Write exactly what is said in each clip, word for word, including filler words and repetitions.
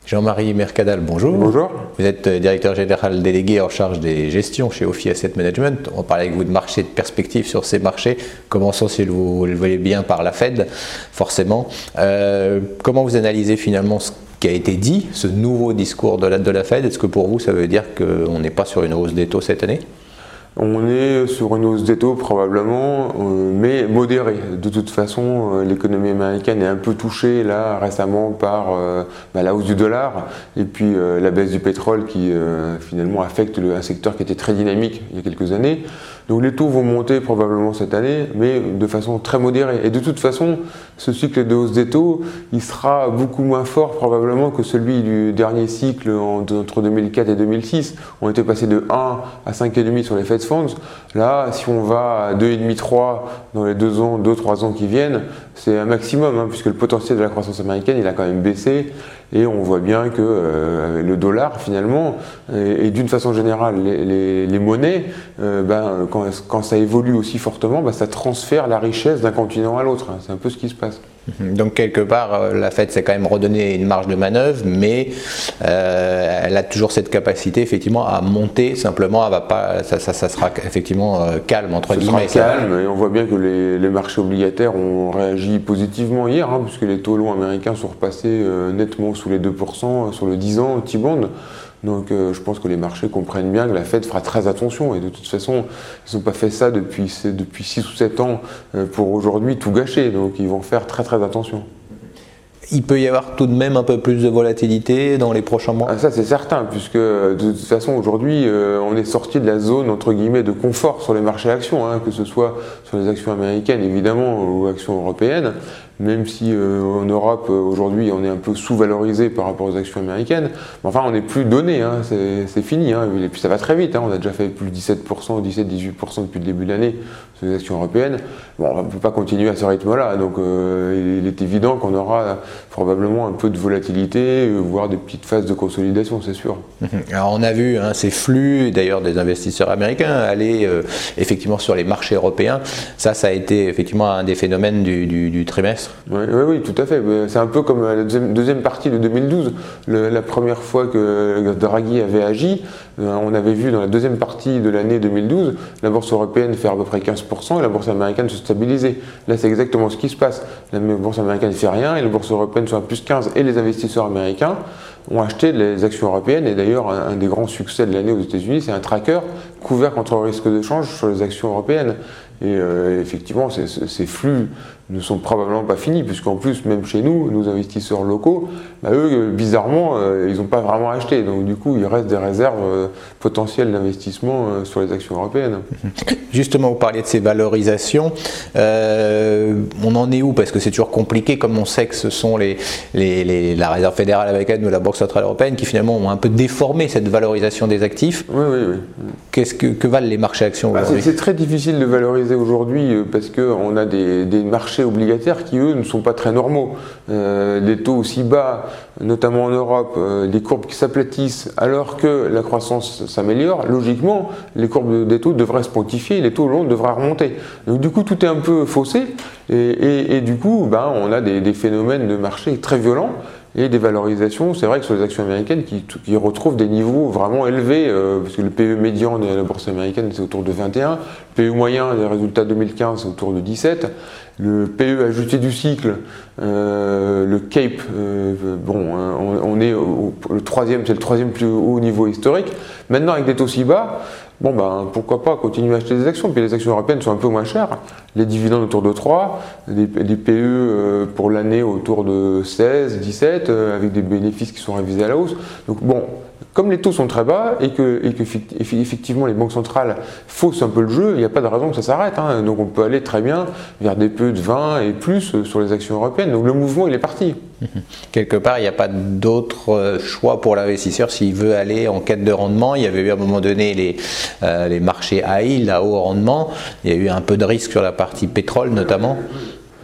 Jean-Marie Mercadal, bonjour. Bonjour. Vous êtes directeur général délégué en charge des gestions chez Ophi Asset Management. On parlait avec vous de marché, de perspective sur ces marchés. Commençons, si vous le voyez bien, par la Fed, forcément. Euh, comment vous analysez finalement ce qui a été dit, ce nouveau discours de la, de la Fed? Est-ce que pour vous, ça veut dire qu'on n'est pas sur une hausse des taux cette année? On est sur une hausse des taux probablement, euh, mais modérée. De toute façon, euh, l'économie américaine est un peu touchée là récemment par euh, bah, la hausse du dollar et puis euh, la baisse du pétrole qui euh, finalement affecte le, un secteur qui était très dynamique il y a quelques années. Donc les taux vont monter probablement cette année, mais de façon très modérée. Et de toute façon, ce cycle de hausse des taux, il sera beaucoup moins fort probablement que celui du dernier cycle entre deux mille quatre et deux mille six. On était passé de un à cinq virgule cinq sur les Fed Funds. Là, si on va à deux virgule cinq trois dans les deux ans, deux trois ans qui viennent, c'est un maximum, hein, puisque le potentiel de la croissance américaine, il a quand même baissé. Et on voit bien que euh, le dollar, finalement, et, et d'une façon générale, les, les, les monnaies, euh, ben, quand, quand ça évolue aussi fortement, ben, ça transfère la richesse d'un continent à l'autre. C'est un peu ce qui se passe. Donc quelque part, la Fed s'est quand même redonné une marge de manœuvre, mais euh, elle a toujours cette capacité effectivement à monter. Simplement, elle va pas, ça, ça, ça sera effectivement euh, calme entre Ce guillemets. sera calme, et on voit bien que les, les marchés obligataires ont réagi positivement hier, hein, puisque les taux longs américains sont repassés euh, nettement sous les deux pour cent sur le dix ans T-bond. Donc euh, je pense que les marchés comprennent bien que la Fed fera très attention, et de toute façon ils n'ont pas fait ça depuis, depuis six ou sept ans euh, pour aujourd'hui tout gâcher, donc ils vont faire très très attention. Il peut y avoir tout de même un peu plus de volatilité dans les prochains mois? Ah, ça c'est certain, puisque de toute façon aujourd'hui euh, on est sorti de la zone entre guillemets de confort sur les marchés actions, hein, que ce soit sur les actions américaines évidemment ou actions européennes, même si euh, en Europe euh, aujourd'hui on est un peu sous-valorisé par rapport aux actions américaines, mais enfin on n'est plus donné, hein, c'est fini, hein, et puis ça va très vite, hein, on a déjà fait plus de dix-sept pour cent, dix-sept à dix-huit pour cent depuis le début de l'année sur les actions européennes. Bon, on ne peut pas continuer à ce rythme-là, donc euh, il est évident qu'on aura probablement un peu de volatilité, voire des petites phases de consolidation, c'est sûr. Alors on a vu hein, ces flux d'ailleurs des investisseurs américains aller euh, effectivement sur les marchés européens. Ça, ça a été effectivement un des phénomènes du, du, du trimestre. Oui, oui, oui, tout à fait. C'est un peu comme la deuxième, deuxième partie de deux mille douze. Le, la première fois que Draghi avait agi, euh, on avait vu dans la deuxième partie de l'année deux mille douze, la bourse européenne faire à peu près quinze pour cent et la bourse américaine se stabiliser. Là, c'est exactement ce qui se passe. La bourse américaine ne fait rien et la bourse européenne sont à plus quinze, et les investisseurs américains ont acheté les actions européennes. Et d'ailleurs, un, un des grands succès de l'année aux États-Unis, c'est un tracker couvert contre le risque de change sur les actions européennes. Et euh, effectivement, ces, ces flux ne sont probablement pas finis, puisqu'en plus, même chez nous, nos investisseurs locaux, bah, eux, bizarrement, euh, ils n'ont pas vraiment acheté. Donc du coup, il reste des réserves euh, potentielles d'investissement euh, sur les actions européennes. Justement, vous parliez de ces valorisations. Euh, on en est où? Parce que c'est toujours compliqué, comme on sait que ce sont les, les, les, la Réserve fédérale américaine ou la Banque centrale européenne qui finalement ont un peu déformé cette valorisation des actifs. Oui, oui, oui. Qu'est-ce que, que valent les marchés actions aujourd'hui? Bah, c'est très difficile de valoriser aujourd'hui euh, parce qu'on a des, des marchés obligataires qui, eux, ne sont pas très normaux. Euh, des taux aussi bas, notamment en Europe, euh, des courbes qui s'aplatissent alors que la croissance s'améliore. Logiquement, les courbes des taux devraient se pontifier, les taux longs devraient remonter. Donc du coup, tout est un peu faussé et, et, et du coup, ben, on a des, des phénomènes de marché très violents. Et des valorisations, c'est vrai que sur les actions américaines qui, qui retrouvent des niveaux vraiment élevés, euh, parce que le P E médian de la bourse américaine c'est autour de vingt et un, le P E moyen des résultats deux mille quinze c'est autour de dix-sept, le P E ajusté du cycle, euh, le CAPE, euh, bon, hein, on, on est au, le troisième, c'est le troisième plus haut niveau historique. Maintenant avec des taux si bas, bon ben pourquoi pas continuer à acheter des actions, puis les actions européennes sont un peu moins chères, les dividendes autour de trois, des, des P E euh, pour l'année autour de seize, dix-sept, euh, avec des bénéfices qui sont révisés à la hausse. Donc bon, comme les taux sont très bas et que, et que effectivement les banques centrales faussent un peu le jeu, il n'y a pas de raison que ça s'arrête, hein. Donc on peut aller très bien vers des P E de vingt et plus sur les actions européennes, donc le mouvement il est parti. Quelque part, il n'y a pas d'autre choix pour l'investisseur s'il veut aller en quête de rendement. Il y avait eu à un moment donné les, euh, les marchés high yield à haut rendement. Il y a eu un peu de risque sur la partie pétrole notamment.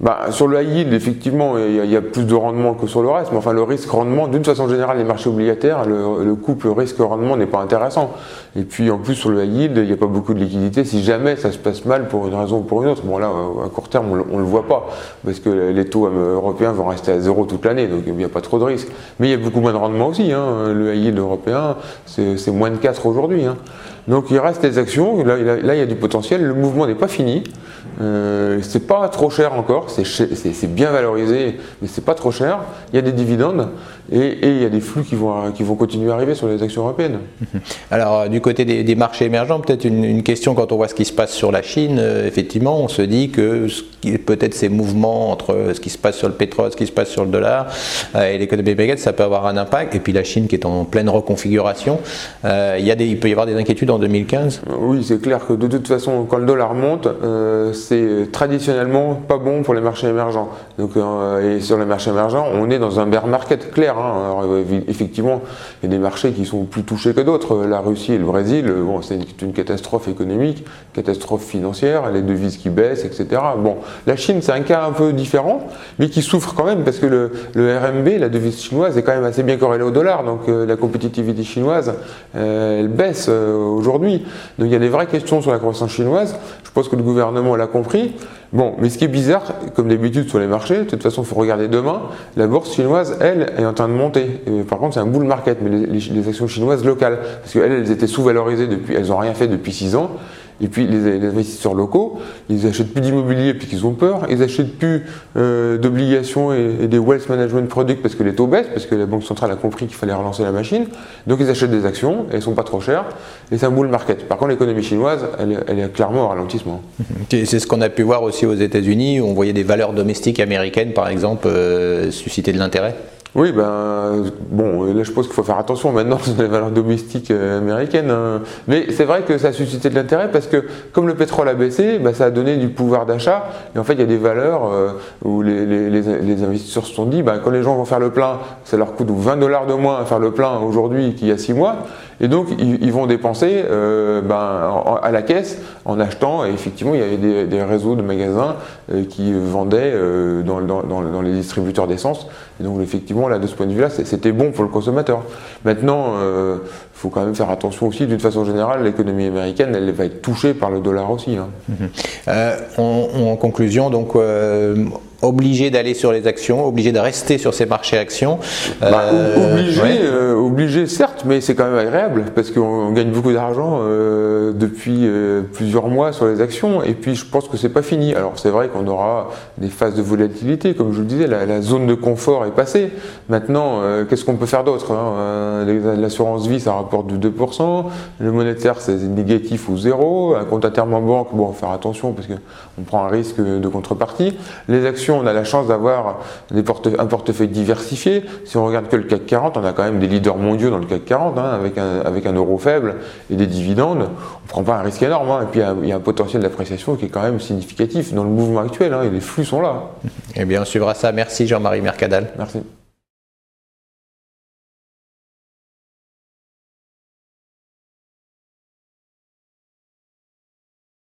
Bah, sur le high yield, effectivement, il y, a, il y a plus de rendement que sur le reste, mais enfin le risque-rendement, d'une façon générale, les marchés obligataires, le, le couple risque-rendement n'est pas intéressant. Et puis en plus sur le high yield, il n'y a pas beaucoup de liquidité si jamais ça se passe mal pour une raison ou pour une autre. Bon là, à court terme, on ne le voit pas, parce que les taux européens vont rester à zéro toute l'année, donc il n'y a pas trop de risque. Mais il y a beaucoup moins de rendement aussi, hein. Le high yield européen, c'est moins de quatre aujourd'hui. Hein. Donc il reste des actions, là, là il y a du potentiel, le mouvement n'est pas fini. Euh, c'est pas trop cher encore, c'est bien valorisé, mais c'est pas trop cher. Il y a des dividendes et, et il y a des flux qui vont, qui vont continuer à arriver sur les actions européennes. Alors, du côté des, des marchés émergents, peut-être une, une question quand on voit ce qui se passe sur la Chine. Euh, effectivement, on se dit que peut-être ces mouvements entre ce qui se passe sur le pétrole, ce qui se passe sur le dollar euh, et l'économie américaine, ça peut avoir un impact. Et puis la Chine qui est en pleine reconfiguration, euh, il, y a des, il peut y avoir des inquiétudes en deux mille quinze. Oui, c'est clair que de toute façon, quand le dollar monte, euh, c'est traditionnellement pas bon pour les marchés émergents. Donc, euh, et sur les marchés émergents, on est dans un bear market clair. Hein. Alors, effectivement, il y a des marchés qui sont plus touchés que d'autres. La Russie et le Brésil, bon, c'est une, une catastrophe économique, catastrophe financière, les devises qui baissent, et cetera. Bon, la Chine, c'est un cas un peu différent, mais qui souffre quand même parce que le, le R M B, la devise chinoise, est quand même assez bien corrélée au dollar. Donc, euh, la compétitivité chinoise, euh, elle baisse euh, aujourd'hui. Donc, il y a des vraies questions sur la croissance chinoise. Je pense que le gouvernement l'a compris. Bon, mais ce qui est bizarre, comme d'habitude sur les marchés, de toute façon, il faut regarder demain, la bourse chinoise, elle, est en train de monter. Et par contre, c'est un bull market, mais les, les, les actions chinoises locales, parce qu'elles, elles étaient sous-valorisées depuis, elles n'ont rien fait depuis six ans. Et puis les, les investisseurs locaux, ils n'achètent plus d'immobilier parce qu'ils ont peur, ils n'achètent plus euh, d'obligations et, et des wealth management products parce que les taux baissent, parce que la Banque centrale a compris qu'il fallait relancer la machine. Donc ils achètent des actions, et elles ne sont pas trop chères, et c'est un bull market. Par contre, l'économie chinoise, elle, elle est clairement au ralentissement. C'est ce qu'on a pu voir aussi aux États-Unis, où on voyait des valeurs domestiques américaines, par exemple, euh, susciter de l'intérêt. Oui, ben, bon, là je pense qu'il faut faire attention maintenant sur les valeurs domestiques euh, américaines. Hein. Mais c'est vrai que ça a suscité de l'intérêt parce que comme le pétrole a baissé, ben, ça a donné du pouvoir d'achat. Et en fait, il y a des valeurs euh, où les, les, les, les investisseurs se sont dit, ben, quand les gens vont faire le plein, ça leur coûte vingt dollars de moins à faire le plein aujourd'hui qu'il y a six mois. Et donc, ils, ils vont dépenser euh, ben, en, à la caisse en achetant. Et effectivement, il y avait des, des réseaux de magasins euh, qui vendaient euh, dans, dans, dans, dans les distributeurs d'essence. Et donc, effectivement, là, de ce point de vue-là, c'était bon pour le consommateur. Maintenant, il euh, faut quand même faire attention aussi, d'une façon générale, l'économie américaine, elle va être touchée par le dollar aussi. Hein. Mmh. Euh, on, en conclusion, donc, euh, obligé d'aller sur les actions, obligé de rester sur ces marchés actions. Bah, euh, obligé, ouais. euh, obligé, certes, mais c'est quand même agréable parce qu'on gagne beaucoup d'argent euh, depuis euh, plusieurs mois sur les actions. Et puis, je pense que c'est pas fini. Alors, c'est vrai qu'on aura des phases de volatilité, comme je le disais, la, la zone de confort est passée. Maintenant, euh, qu'est-ce qu'on peut faire d'autre hein? L'assurance vie, ça rapporte du deux pour cent. Le monétaire, c'est négatif ou zéro. Un compte à terme en banque, bon, faire attention parce qu'on prend un risque de contrepartie. Les actions, on a la chance d'avoir un portefeuille diversifié. Si on regarde que le C A C quarante, on a quand même des leaders mondiaux dans le C A C quarante, hein, avec, un, avec un euro faible et des dividendes. On ne prend pas un risque énorme. Hein, et puis, il y, a, il y a un potentiel d'appréciation qui est quand même significatif dans le mouvement actuel. Hein, et les flux sont là. Eh bien, on suivra ça. Merci Jean-Marie Mercadal. Merci.